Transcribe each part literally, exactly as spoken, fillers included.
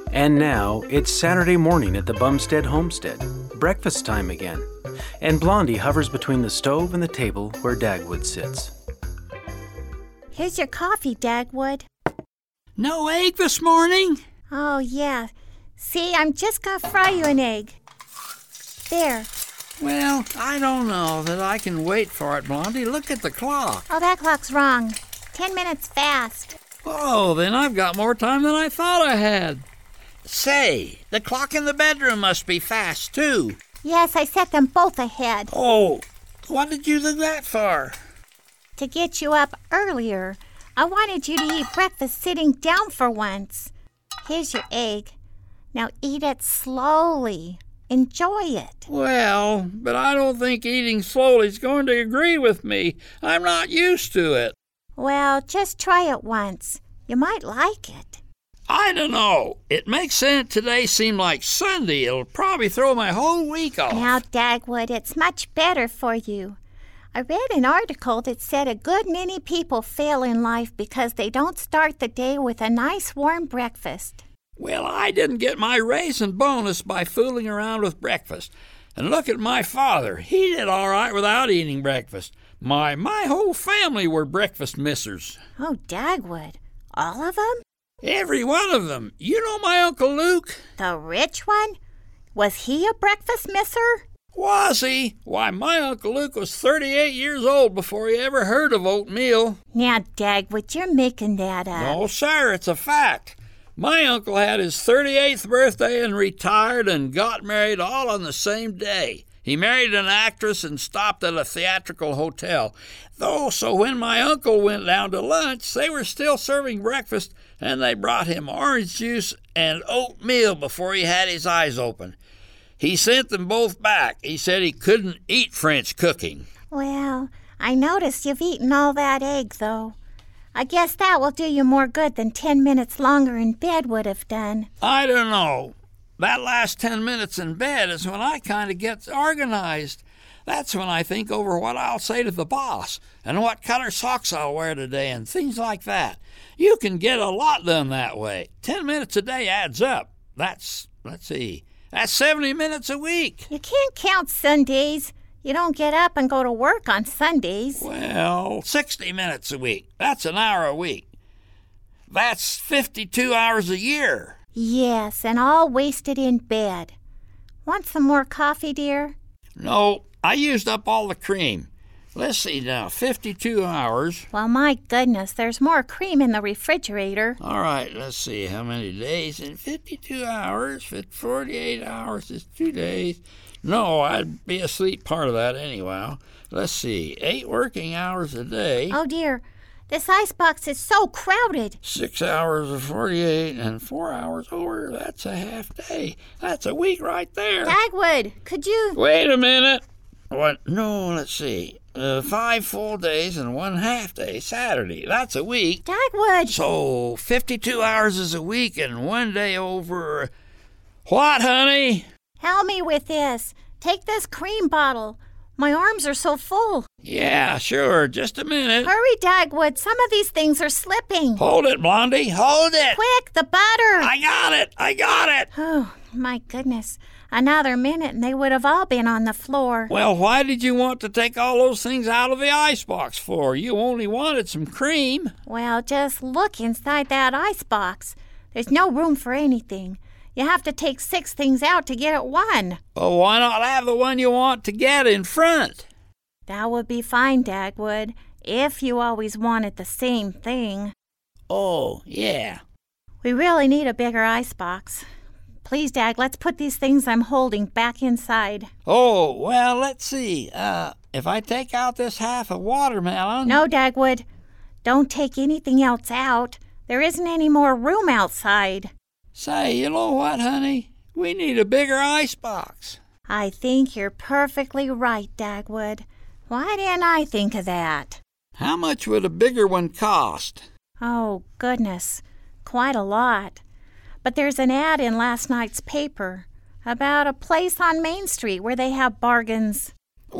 And now, it's Saturday morning at the Bumstead homestead. Breakfast time again. And Blondie hovers between the stove and the table where Dagwood sits. Here's your coffee, Dagwood. No egg this morning? Oh, yeah. See, I'm just gonna fry you an egg. There. Well, I don't know that I can wait for it, Blondie. Look at the clock. Oh, that clock's wrong. Ten minutes fast. Oh, then I've got more time than I thought I had. Say, the clock in the bedroom must be fast, too. Yes, I set them both ahead. Oh, what did you do that for? To get you up earlier. I wanted you to eat breakfast sitting down for once. Here's your egg. Now eat it slowly. Enjoy it. Well, but I don't think eating slowly is going to agree with me. I'm not used to it. Well, just try it once. You might like it. I don't know. It makes sense today seem like Sunday. It'll probably throw my whole week off. Now, Dagwood, it's much better for you. I read an article that said a good many people fail in life because they don't start the day with a nice warm breakfast. Well, I didn't get my raise and bonus by fooling around with breakfast. And look at my father. He did all right without eating breakfast. My my whole family were breakfast missers. Oh, Dagwood. All of them? Every one of them. You know my Uncle Luke? The rich one? Was he a breakfast misser? Was he? Why, my Uncle Luke was thirty-eight years old before he ever heard of oatmeal. Now, Dagwood, you're making that up. No, sir, it's a fact. My uncle had his thirty-eighth birthday and retired and got married all on the same day. He married an actress and stopped at a theatrical hotel. Though, so when my uncle went down to lunch, they were still serving breakfast, and they brought him orange juice and oatmeal before he had his eyes open. He sent them both back. He said he couldn't eat French cooking. Well, I noticed you've eaten all that egg, though. I guess that will do you more good than ten minutes longer in bed would have done. I don't know. That last ten minutes in bed is when I kind of get organized. That's when I think over what I'll say to the boss and what color socks I'll wear today and things like that. You can get a lot done that way. Ten minutes a day adds up. That's, let's see, that's seventy minutes a week. You can't count Sundays. You don't get up and go to work on Sundays. Well, sixty minutes a week. That's an hour a week. That's fifty-two hours a year. Yes, and all wasted in bed. Want some more coffee, dear? No, I used up all the cream. Let's see now, fifty-two hours. Well, my goodness, there's more cream in the refrigerator. All right, let's see how many days in fifty-two hours. forty-eight hours is two days. No, I'd be asleep part of that anyway. Let's see, eight working hours a day. Oh, dear. This icebox is so crowded. Six hours of forty-eight and four hours over. That's a half day. That's a week right there. Dagwood, could you... Wait a minute. What? No, let's see. Uh, five full days and one half day, Saturday. That's a week. Dagwood. So fifty-two hours is a week and one day over... What, honey? Help me with this. Take this cream bottle. My arms are so full. Yeah, sure. Just a minute. Hurry, Dagwood. Some of these things are slipping. Hold it, Blondie. Hold it. Quick, the butter. I got it. I got it. Oh, my goodness. Another minute and they would have all been on the floor. Well, why did you want to take all those things out of the icebox for? You only wanted some cream. Well, just look inside that icebox. There's no room for anything. You have to take six things out to get at one. Well, why not have the one you want to get in front? That would be fine, Dagwood, if you always wanted the same thing. Oh, yeah. We really need a bigger icebox. Please, Dag, let's put these things I'm holding back inside. Oh, well, let's see. Uh, if I take out this half of watermelon... No, Dagwood. Don't take anything else out. There isn't any more room outside. Say, you know what, honey? We need a bigger icebox. I think you're perfectly right, Dagwood. Why didn't I think of that? How much would a bigger one cost? Oh, goodness. Quite a lot. But there's an ad in last night's paper about a place on Main Street where they have bargains.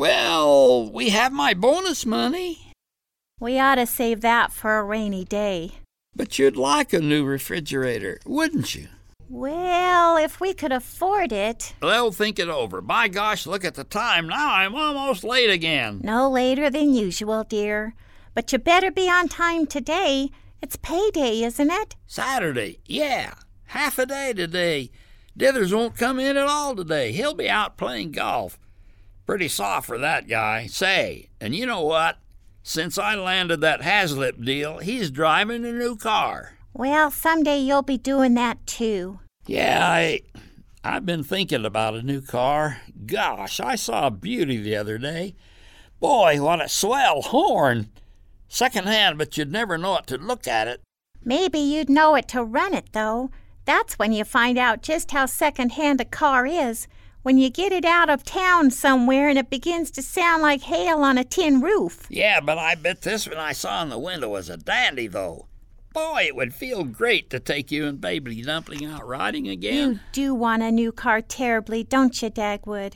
Well, we have my bonus money. We ought to save that for a rainy day. But you'd like a new refrigerator, wouldn't you? Well, if we could afford it. Well, think it over. By gosh, look at the time. Now I'm almost late again. No later than usual, dear. But you better be on time today. It's payday, isn't it? Saturday, yeah. Half a day today. Dithers won't come in at all today. He'll be out playing golf. Pretty soft for that guy. Say, and you know what? Since I landed that Haslip deal, he's driving a new car. Well, someday you'll be doing that too. Yeah, I, I've been thinking about a new car. Gosh, I saw a beauty the other day. Boy, what a swell horn. Second-hand, but you'd never know it to look at it. Maybe you'd know it to run it, though. That's when you find out just how second-hand a car is. When you get it out of town somewhere and it begins to sound like hail on a tin roof. Yeah, but I bet this one I saw in the window was a dandy, though. Boy, it would feel great to take you and Baby Dumpling out riding again. You do want a new car terribly, don't you, Dagwood?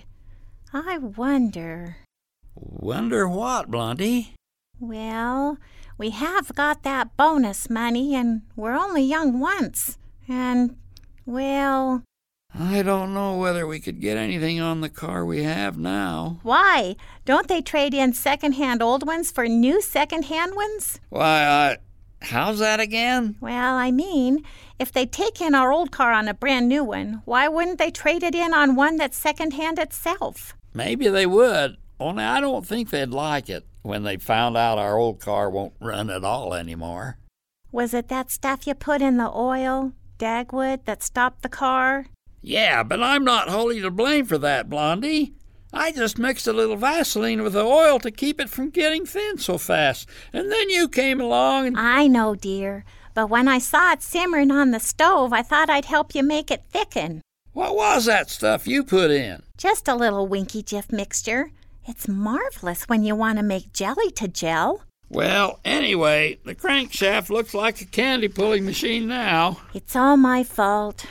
I wonder... Wonder what, Blondie? Well, we have got that bonus money, and we're only young once. And, well... I don't know whether we could get anything on the car we have now. Why? Don't they trade in second-hand old ones for new second-hand ones? Why, uh, how's that again? Well, I mean, if they take in our old car on a brand new one, why wouldn't they trade it in on one that's second-hand itself? Maybe they would, only I don't think they'd like it when they found out our old car won't run at all anymore. Was it that stuff you put in the oil, Dagwood, that stopped the car? Yeah, but I'm not wholly to blame for that, Blondie. I just mixed a little Vaseline with the oil to keep it from getting thin so fast. And then you came along and... I know, dear. But when I saw it simmering on the stove, I thought I'd help you make it thicken. What was that stuff you put in? Just a little Winky Jif mixture. It's marvelous when you want to make jelly to gel. Well, anyway, the crankshaft looks like a candy-pulling machine now. It's all my fault.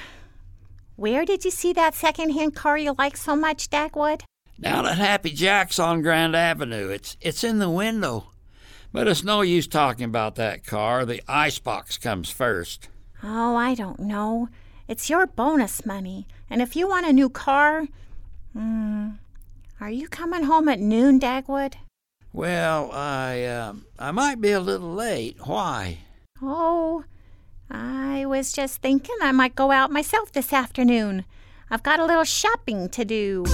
Where did you see that second-hand car you like so much, Dagwood? Down at Happy Jack's on Grand Avenue. It's it's in the window. But it's no use talking about that car. The icebox comes first. Oh, I don't know. It's your bonus money. And if you want a new car... Hmm, are you coming home at noon, Dagwood? Well, I, uh, I might be a little late. Why? Oh... I was just thinking I might go out myself this afternoon. I've got a little shopping to do.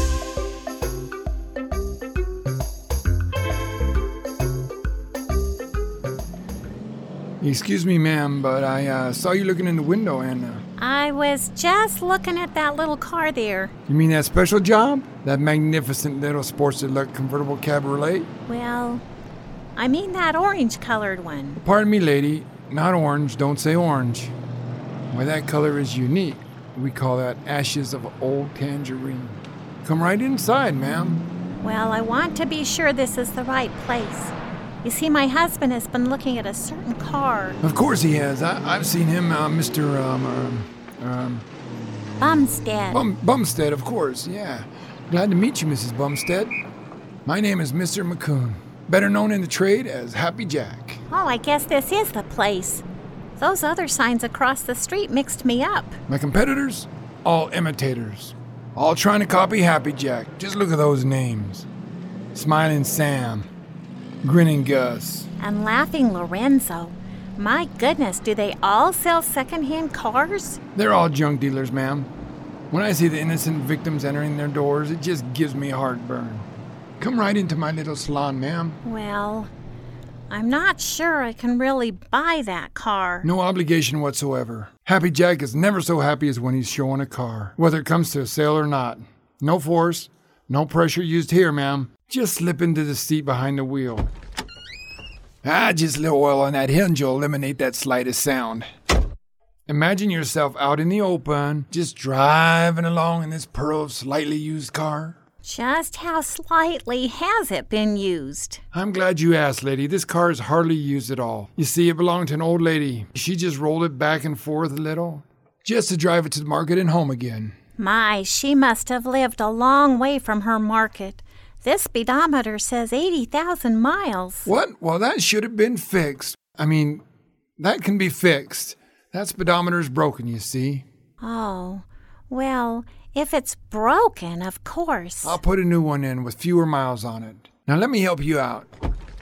Excuse me, ma'am, but I uh, saw you looking in the window and... Uh, I was just looking at that little car there. You mean that special job? That magnificent little sports deluxe convertible cabriolet? Well, I mean that orange-colored one. Pardon me, lady. Not orange, don't say orange. Why, that color is unique. We call that ashes of old tangerine. Come right inside, ma'am. Well, I want to be sure this is the right place. You see, my husband has been looking at a certain car. Of course he has. I, I've seen him, uh, Mister Um, um, um, Bumstead. Bum, Bumstead, of course, yeah. Glad to meet you, Missus Bumstead. My name is Mister McCoon, better known in the trade as Happy Jack. Oh, I guess this is the place. Those other signs across the street mixed me up. My competitors? All imitators. All trying to copy Happy Jack. Just look at those names. Smiling Sam. Grinning Gus. And Laughing Lorenzo. My goodness, do they all sell second-hand cars? They're all junk dealers, ma'am. When I see the innocent victims entering their doors, it just gives me heartburn. Come right into my little salon, ma'am. Well, I'm not sure I can really buy that car. No obligation whatsoever. Happy Jack is never so happy as when he's showing a car, whether it comes to a sale or not. No force, no pressure used here, ma'am. Just slip into the seat behind the wheel. Ah, just a little oil on that hinge will eliminate that slightest sound. Imagine yourself out in the open, just driving along in this pearl of slightly used car. Just how slightly has it been used? I'm glad you asked, lady. This car is hardly used at all. You see, it belonged to an old lady. She just rolled it back and forth a little, just to drive it to the market and home again. My, she must have lived a long way from her market. This speedometer says eighty thousand miles. What? Well, that should have been fixed. I mean, that can be fixed. That speedometer's broken, you see. Oh, well, if it's broken, of course. I'll put a new one in with fewer miles on it. Now let me help you out.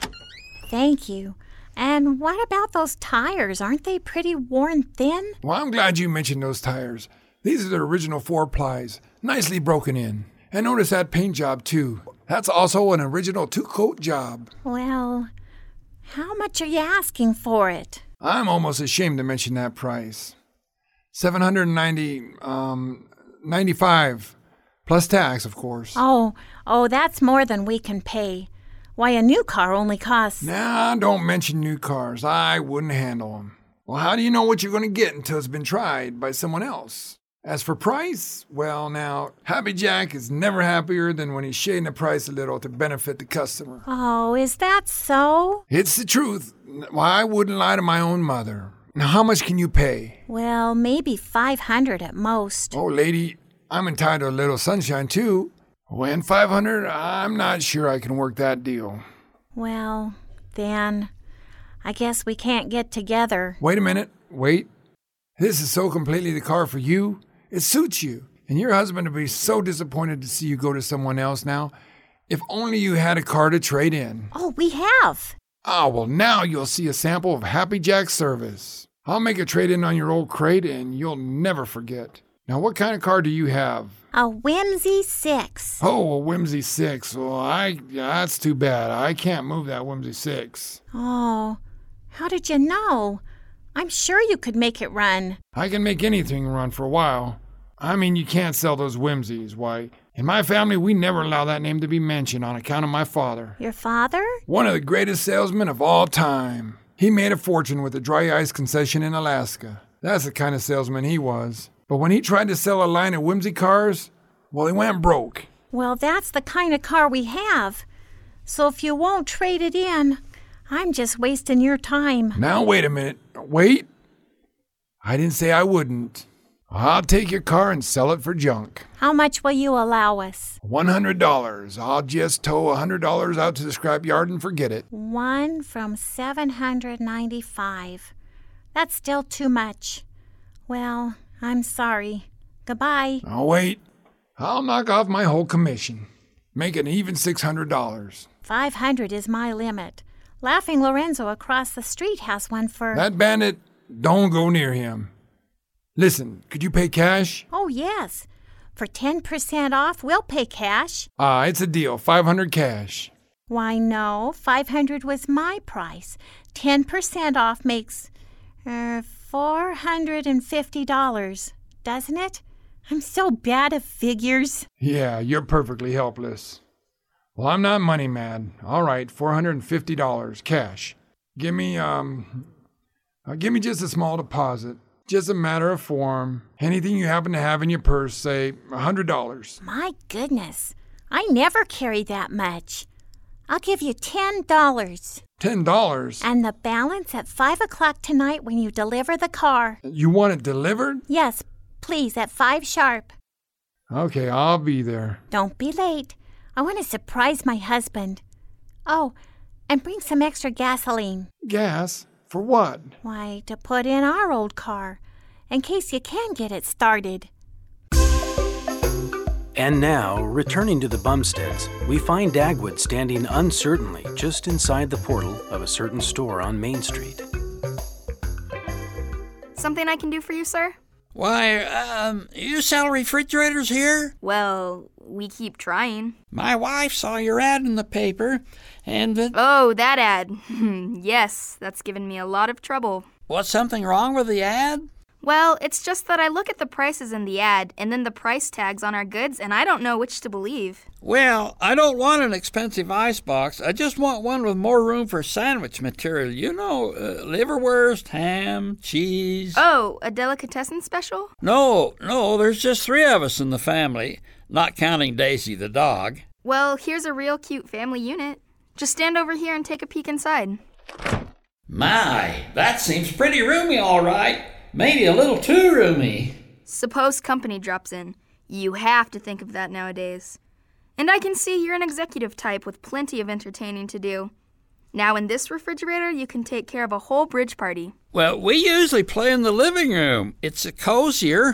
Thank you. And what about those tires? Aren't they pretty worn thin? Well, I'm glad you mentioned those tires. These are the original four plies, nicely broken in. And notice that paint job, too. That's also an original two-coat job. Well, how much are you asking for it? I'm almost ashamed to mention that price. seven hundred ninety, um, ninety-five, plus tax, of course. Oh, oh, that's more than we can pay. Why, a new car only costs... Nah, don't mention new cars. I wouldn't handle them. Well, how do you know what you're going to get until it's been tried by someone else? As for price, well, now, Happy Jack is never happier than when he's shading the price a little to benefit the customer. Oh, is that so? It's the truth. Why, I wouldn't lie to my own mother. Now, how much can you pay? Well, maybe five hundred at most. Oh, lady, I'm entitled to a little sunshine, too. When five hundred, I'm not sure I can work that deal. Well, then, I guess we can't get together. Wait a minute. Wait. This is so completely the car for you. It suits you. And your husband would be so disappointed to see you go to someone else now. If only you had a car to trade in. Oh, we have. Ah, well, now you'll see a sample of Happy Jack's service. I'll make a trade-in on your old crate, and you'll never forget. Now, what kind of car do you have? A Whimsy six. Oh, a Whimsy six. Well, I, that's too bad. I can't move that Whimsy six. Oh, how did you know? I'm sure you could make it run. I can make anything run for a while. I mean, you can't sell those Whimsies. Why, in my family, we never allow that name to be mentioned on account of my father. Your father? One of the greatest salesmen of all time. He made a fortune with a dry ice concession in Alaska. That's the kind of salesman he was. But when he tried to sell a line of Whimsy cars, well, he went broke. Well, that's the kind of car we have. So if you won't trade it in, I'm just wasting your time. Now, wait a minute. Wait. I didn't say I wouldn't. I'll take your car and sell it for junk. How much will you allow us? one hundred dollars. I'll just tow one hundred dollars out to the scrapyard and forget it. One from seven hundred ninety-five. That's still too much. Well, I'm sorry. Goodbye. Oh, wait. I'll knock off my whole commission. Make it even six hundred dollars. five hundred is my limit. Laughing Lorenzo across the street has one for... That bandit, don't go near him. Listen, could you pay cash? Oh, yes. For ten percent off, we'll pay cash. Ah, it's a deal. five hundred cash. Why, no. five hundred was my price. ten percent off makes uh, four hundred fifty dollars, doesn't it? I'm so bad at figures. Yeah, you're perfectly helpless. Well, I'm not money mad. All right, four hundred fifty dollars cash. Give me, um, uh, give me just a small deposit. Just a matter of form. Anything you happen to have in your purse, say one hundred dollars. My goodness, I never carry that much. I'll give you ten dollars. ten dollars? And the balance at five o'clock tonight when you deliver the car. You want it delivered? Yes, please, at five sharp. Okay, I'll be there. Don't be late. I want to surprise my husband. Oh, and bring some extra gasoline. Gas? For what? Why, to put in our old car, in case you can get it started. And now, returning to the Bumsteads, we find Dagwood standing uncertainly just inside the portal of a certain store on Main Street. Something I can do for you, sir? Why, um, you sell refrigerators here? Well, we keep trying. My wife saw your ad in the paper, and the... Oh, that ad. Yes, that's given me a lot of trouble. Was something wrong with the ad? Well, it's just that I look at the prices in the ad and then the price tags on our goods, and I don't know which to believe. Well, I don't want an expensive icebox. I just want one with more room for sandwich material. You know, uh, liverwurst, ham, cheese. Oh, a delicatessen special? No, no, there's just three of us in the family, not counting Daisy the dog. Well, here's a real cute family unit. Just stand over here and take a peek inside. My, that seems pretty roomy, all right. Maybe a little too roomy. Suppose company drops in. You have to think of that nowadays. And I can see you're an executive type with plenty of entertaining to do. Now in this refrigerator, you can take care of a whole bridge party. Well, we usually play in the living room. It's cozier.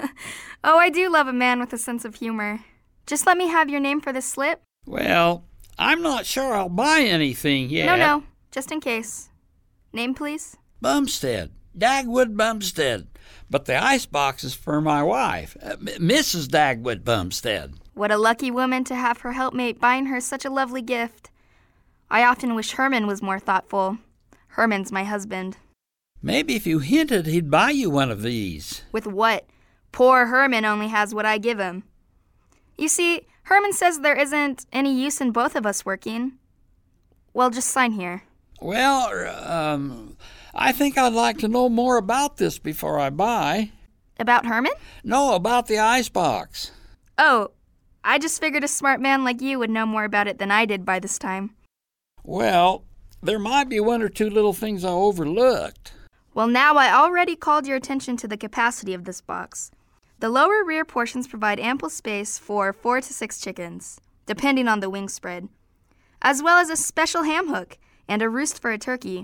Oh, I do love a man with a sense of humor. Just let me have your name for this slip. Well, I'm not sure I'll buy anything yet. No, no, just in case. Name, please? Bumstead. Dagwood Bumstead. But the icebox is for my wife, uh, Missus Dagwood Bumstead. What a lucky woman to have her helpmate buying her such a lovely gift. I often wish Herman was more thoughtful. Herman's my husband. Maybe if you hinted he'd buy you one of these. With what? Poor Herman only has what I give him. You see, Herman says there isn't any use in both of us working. Well, just sign here. Well, um, I think I'd like to know more about this before I buy. About Herman? No, about the icebox. Oh, I just figured a smart man like you would know more about it than I did by this time. Well, there might be one or two little things I overlooked. Well, now I already called your attention to the capacity of this box. The lower rear portions provide ample space for four to six chickens, depending on the wing spread, as well as a special ham hook and a roost for a turkey.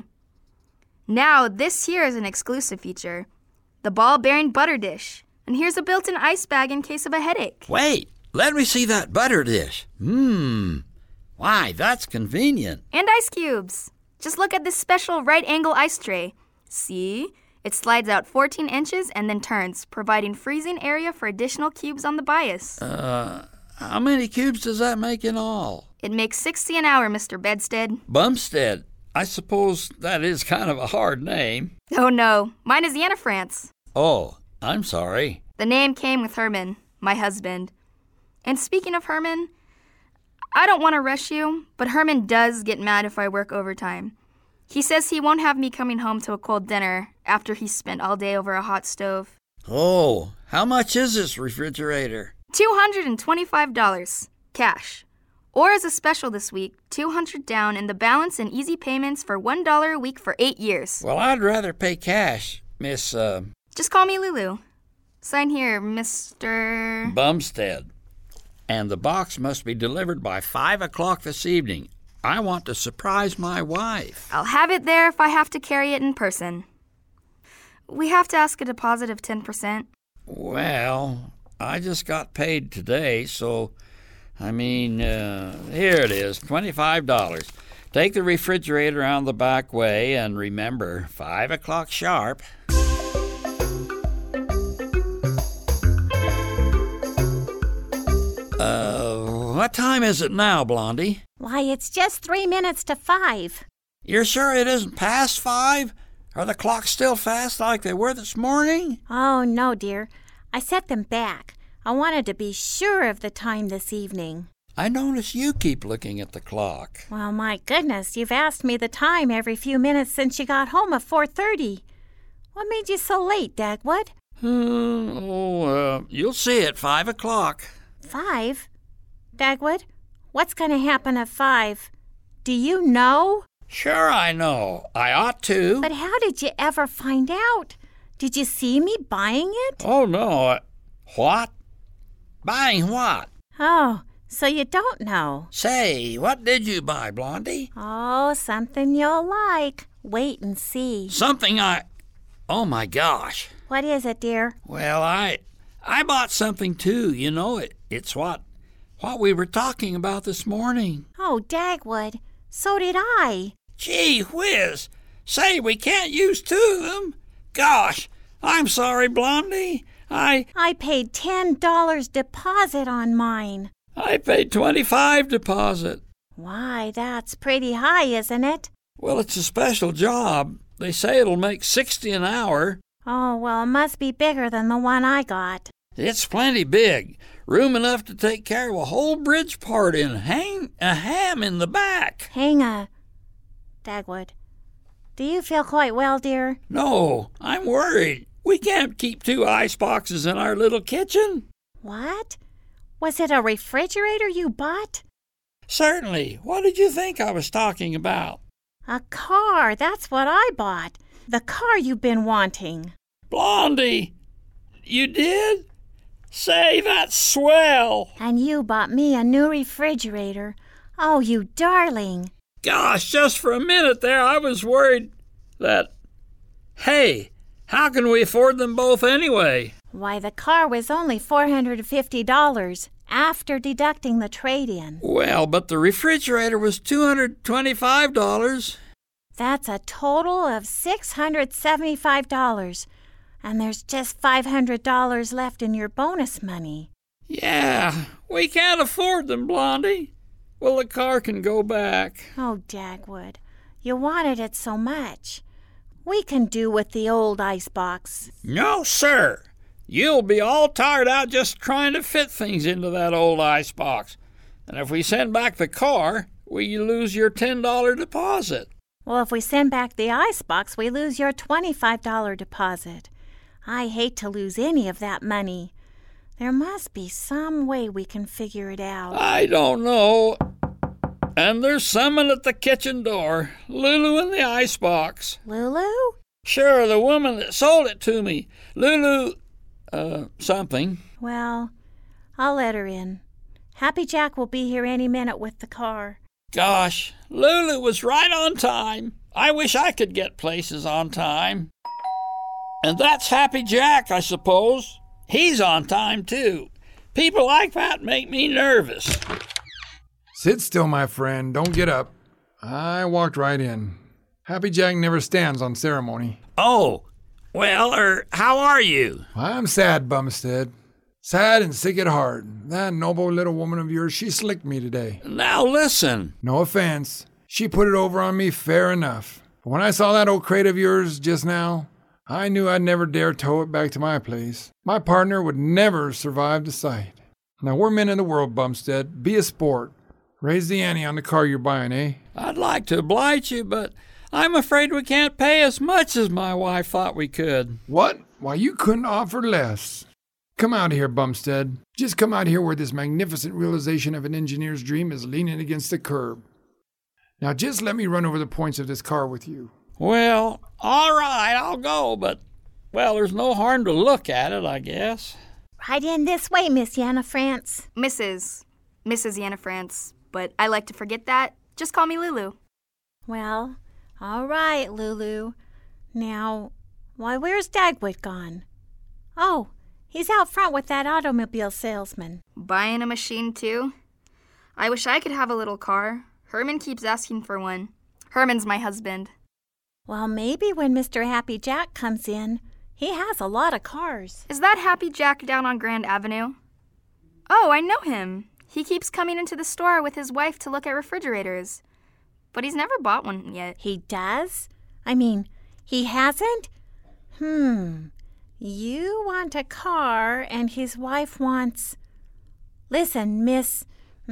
Now, this here is an exclusive feature, the ball-bearing butter dish. And here's a built-in ice bag in case of a headache. Wait, let me see that butter dish. Mmm. Why, that's convenient. And ice cubes. Just look at this special right-angle ice tray. See? It slides out fourteen inches and then turns, providing freezing area for additional cubes on the bias. Uh, how many cubes does that make in all? It makes sixty an hour, Mister Bedstead. Bumstead. I suppose that is kind of a hard name. Oh, no. Mine is Yana France. Oh, I'm sorry. The name came with Herman, my husband. And speaking of Herman, I don't want to rush you, but Herman does get mad if I work overtime. He says he won't have me coming home to a cold dinner after he's spent all day over a hot stove. Oh, how much is this refrigerator? two hundred twenty-five dollars, cash. Or as a special this week, two hundred dollars down and the balance in easy payments for one dollar a week for eight years. Well, I'd rather pay cash, Miss, uh... Just call me Lulu. Sign here, Mister Bumstead. And the box must be delivered by five o'clock this evening. I want to surprise my wife. I'll have it there if I have to carry it in person. We have to ask a deposit of ten percent. Well, I just got paid today, so, I mean, uh, here it is, twenty-five dollars. Take the refrigerator out the back way, and remember, five o'clock sharp. Uh, what time is it now, Blondie? Why, it's just three minutes to five. You're sure it isn't past five? Are the clocks still fast like they were this morning? Oh, no, dear. I set them back. I wanted to be sure of the time this evening. I notice you keep looking at the clock. Well, my goodness, you've asked me the time every few minutes since you got home at four thirty. What made you so late, Dagwood? Hmm, oh, uh, you'll see at five o'clock. Five? Dagwood, what's going to happen at five? Do you know? Sure I know. I ought to. But how did you ever find out? Did you see me buying it? Oh, no. Uh, what? Buying what? Oh, so you don't know. Say, what did you buy, Blondie? Oh, something you'll like. Wait and see. Something I... Oh, my gosh. What is it, dear? Well, I... I bought something, too. You know, it. It's what... What we were talking about this morning. Oh, Dagwood. So did I. Gee whiz. Say, we can't use two of them. Gosh, I'm sorry, Blondie. I... I paid ten dollars deposit on mine. I paid twenty-five dollars deposit. Why, that's pretty high, isn't it? Well, it's a special job. They say it'll make sixty an hour. Oh, well, it must be bigger than the one I got. It's plenty big. Room enough to take care of a whole bridge party and hang a ham in the back. Hang a... Dagwood, do you feel quite well, dear? No, I'm worried. We can't keep two ice boxes in our little kitchen. What? Was it a refrigerator you bought? Certainly. What did you think I was talking about? A car, that's what I bought. The car you've been wanting. Blondie, you did? Say, that's swell. And you bought me a new refrigerator. Oh, you darling. Gosh, just for a minute there, I was worried that, hey, how can we afford them both anyway? Why, the car was only four hundred fifty dollars after deducting the trade-in. Well, but the refrigerator was two hundred twenty-five dollars. That's a total of six hundred seventy-five dollars, and there's just five hundred dollars left in your bonus money. Yeah, we can't afford them, Blondie. Well, the car can go back. Oh, Dagwood, you wanted it so much. We can do with the old icebox. No, sir. You'll be all tired out just trying to fit things into that old icebox. And if we send back the car, we lose your ten dollar deposit. Well, if we send back the icebox, we lose your twenty-five dollar deposit. I hate to lose any of that money. There must be some way we can figure it out. I don't know. And there's someone at the kitchen door. Lulu in the icebox. Lulu? Sure, the woman that sold it to me. Lulu, uh, something. Well, I'll let her in. Happy Jack will be here any minute with the car. Gosh, Lulu was right on time. I wish I could get places on time. And that's Happy Jack, I suppose. He's on time, too. People like that make me nervous. Sit still, my friend. Don't get up. I walked right in. Happy Jack never stands on ceremony. Oh, well, er, how are you? I'm sad, Bumstead. Sad and sick at heart. That noble little woman of yours, she slicked me today. Now listen. No offense. She put it over on me fair enough. But when I saw that old crate of yours just now, I knew I'd never dare tow it back to my place. My partner would never survive the sight. Now, we're men of the world, Bumstead. Be a sport. Raise the ante on the car you're buying, eh? I'd like to oblige you, but I'm afraid we can't pay as much as my wife thought we could. What? Why, you couldn't offer less. Come out here, Bumstead. Just come out here where this magnificent realization of an engineer's dream is leaning against the curb. Now, just let me run over the points of this car with you. Well, all right, I'll go, but, well, there's no harm to look at it, I guess. Right in this way, Miss Yana France. Missus Missus Yana France, but I like to forget that. Just call me Lulu. Well, all right, Lulu. Now, why, where's Dagwood gone? Oh, he's out front with that automobile salesman. Buying a machine, too? I wish I could have a little car. Herman keeps asking for one. Herman's my husband. Well, maybe when Mister Happy Jack comes in, he has a lot of cars. Is that Happy Jack down on Grand Avenue? Oh, I know him. He keeps coming into the store with his wife to look at refrigerators. But he's never bought one yet. He does? I mean, he hasn't? Hmm. You want a car, and his wife wants... Listen, Miss...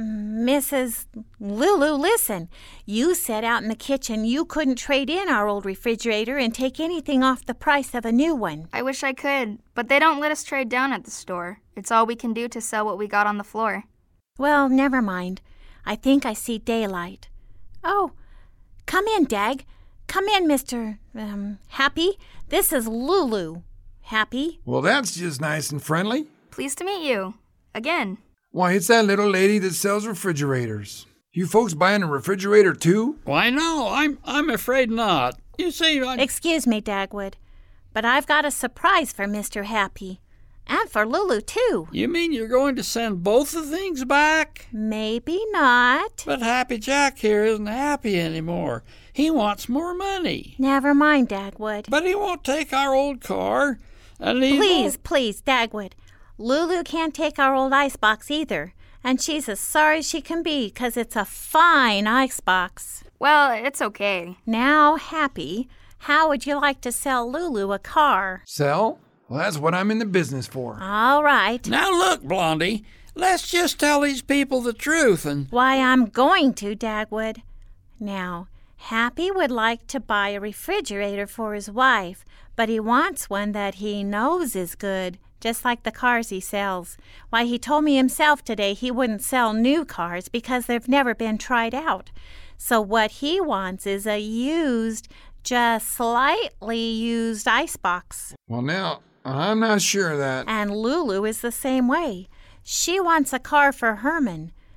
Missus Lulu, listen. You said out in the kitchen you couldn't trade in our old refrigerator and take anything off the price of a new one. I wish I could, but they don't let us trade down at the store. It's all we can do to sell what we got on the floor. Well, never mind. I think I see daylight. Oh, come in, Dag. Come in, Mister Um, Happy. This is Lulu. Happy? Well, that's just nice and friendly. Pleased to meet you. Again. Why, it's that little lady that sells refrigerators. You folks buying a refrigerator, too? Why, no, I'm I'm afraid not. You see, I... Excuse me, Dagwood, but I've got a surprise for Mister Happy. And for Lulu, too. You mean you're going to send both the things back? Maybe not. But Happy Jack here isn't happy anymore. He wants more money. Never mind, Dagwood. But he won't take our old car. And he Please, won't... please, Dagwood. Lulu can't take our old icebox either, and she's as sorry as she can be, 'cause it's a fine icebox. Well, it's okay. Now, Happy, how would you like to sell Lulu a car? Sell? Well, that's what I'm in the business for. All right. Now look, Blondie, let's just tell these people the truth and... Why, I'm going to, Dagwood. Now, Happy would like to buy a refrigerator for his wife, but he wants one that he knows is good, just like the cars he sells. Why, he told me himself today he wouldn't sell new cars because they've never been tried out. So what he wants is a used, just slightly used icebox. Well, now, I'm not sure of that. And Lulu is the same way. She wants a car for Herman.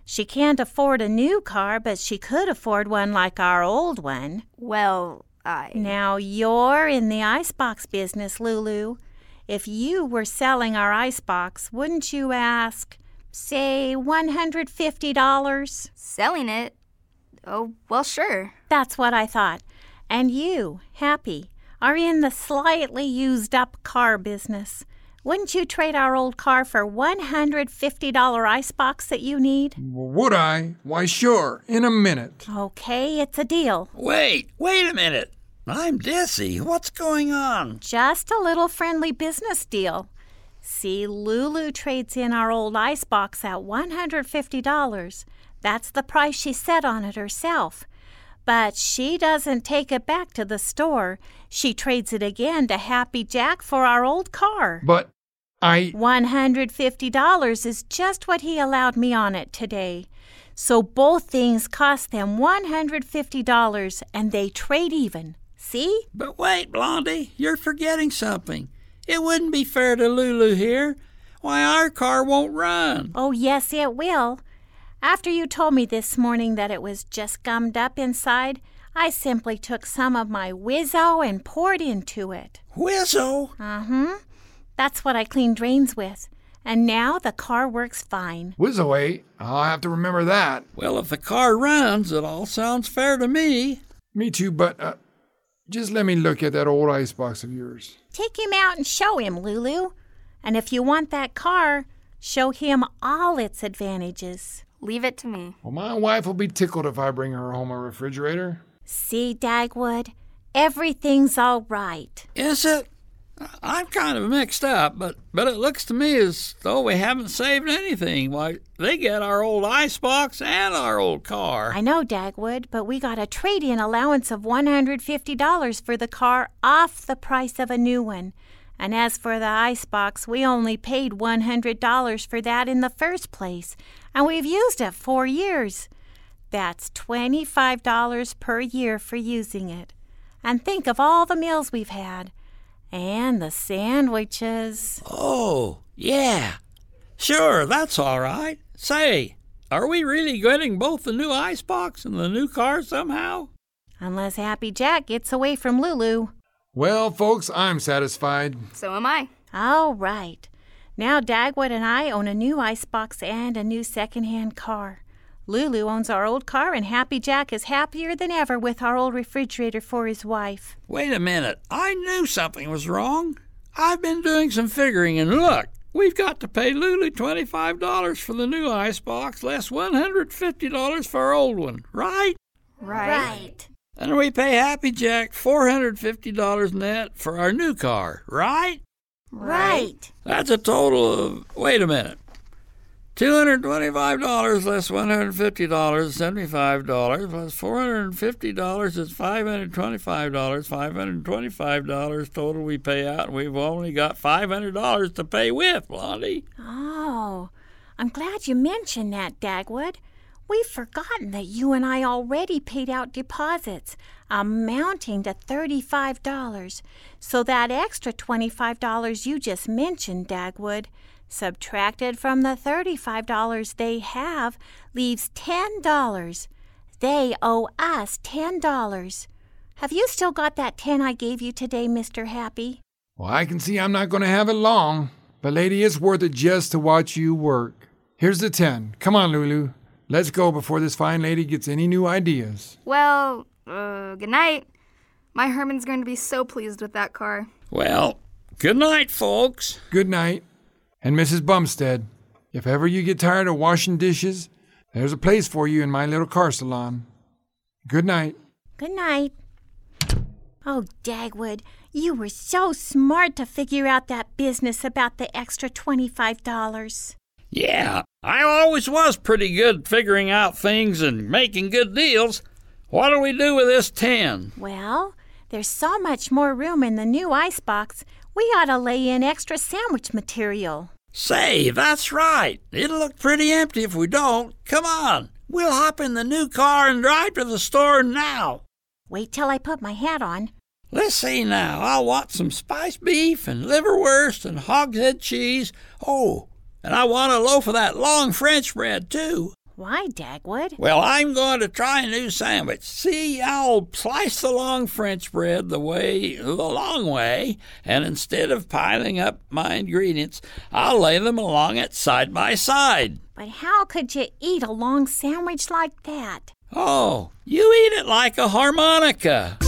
She can't afford a new car, but she could afford one like our old one. Well, I... Now, you're in the icebox business, Lulu. If you were selling our icebox, wouldn't you ask, say, one hundred fifty dollars? Selling it? Oh, well, sure. That's what I thought. And you, Happy, are in the slightly used-up car business. Wouldn't you trade our old car for one hundred fifty dollars icebox that you need? Would I? Why, sure, in a minute. Okay, it's a deal. Wait, wait a minute. I'm dizzy. What's going on? Just a little friendly business deal. See, Lulu trades in our old icebox at one hundred fifty dollars. That's the price she set on it herself. But she doesn't take it back to the store. She trades it again to Happy Jack for our old car. But I... one hundred fifty dollars is just what he allowed me on it today. So both things cost them one hundred fifty dollars, and they trade even. See? But wait, Blondie, you're forgetting something. It wouldn't be fair to Lulu here. Why, our car won't run. Oh, yes, it will. After you told me this morning that it was just gummed up inside, I simply took some of my Wizzo and poured into it. Wizzo? Uh-huh. That's what I clean drains with. And now the car works fine. Wizzo, eh? I'll have to remember that. Well, if the car runs, it all sounds fair to me. Me too, but uh, just let me look at that old icebox of yours. Take him out and show him, Lulu. And if you want that car, show him all its advantages. Leave it to me. Well, my wife will be tickled if I bring her home a refrigerator. See, Dagwood, everything's all right. Is it? I'm kind of mixed up, but, but it looks to me as though we haven't saved anything. Why, they get our old icebox and our old car. I know, Dagwood, but we got a trade-in allowance of one hundred fifty dollars for the car off the price of a new one. And as for the icebox, we only paid one hundred dollars for that in the first place, and we've used it four years. That's twenty-five dollars per year for using it. And think of all the meals we've had. And the sandwiches. Oh, yeah. Sure, that's all right. Say, are we really getting both the new icebox and the new car somehow? Unless Happy Jack gets away from Lulu. Well, folks, I'm satisfied. So am I. All right. Now Dagwood and I own a new icebox and a new second-hand car. Lulu owns our old car, and Happy Jack is happier than ever with our old refrigerator for his wife. Wait a minute. I knew something was wrong. I've been doing some figuring, and look, we've got to pay Lulu twenty-five dollars for the new icebox, less one hundred fifty dollars for our old one, right? Right. Right. And we pay Happy Jack four hundred fifty dollars net for our new car, right? Right. That's a total of, wait a minute, two hundred twenty-five dollars less one hundred fifty dollars, seventy-five dollars, plus four hundred fifty dollars is five hundred twenty-five dollars, five hundred twenty-five dollars total we pay out, and we've only got five hundred dollars to pay with, Blondie. Oh, I'm glad you mentioned that, Dagwood. We've forgotten that you and I already paid out deposits amounting to thirty-five dollars. So that extra twenty-five dollars you just mentioned, Dagwood, subtracted from the thirty-five dollars they have, leaves ten dollars. They owe us ten dollars. Have you still got that ten I gave you today, Mister Happy? Well, I can see I'm not going to have it long. But, lady, it's worth it just to watch you work. Here's the ten. Come on, Lulu. Let's go before this fine lady gets any new ideas. Well, uh, good night. My Herman's going to be so pleased with that car. Well, good night, folks. Good night. And Missus Bumstead, if ever you get tired of washing dishes, there's a place for you in my little car salon. Good night. Good night. Oh, Dagwood, you were so smart to figure out that business about the extra twenty-five dollars. Yeah, I always was pretty good figuring out things and making good deals. What'll we do with this ten? Well, there's so much more room in the new icebox, we ought to lay in extra sandwich material. Say, that's right. It'll look pretty empty if we don't. Come on, we'll hop in the new car and drive to the store now. Wait till I put my hat on. Let's see now. I'll want some spiced beef and liverwurst and hogshead cheese. Oh, and I want a loaf of that long French bread, too. Why, Dagwood? Well, I'm going to try a new sandwich. See, I'll slice the long French bread the way, the long way, and instead of piling up my ingredients, I'll lay them along it side by side. But how could you eat a long sandwich like that? Oh, you eat it like a harmonica.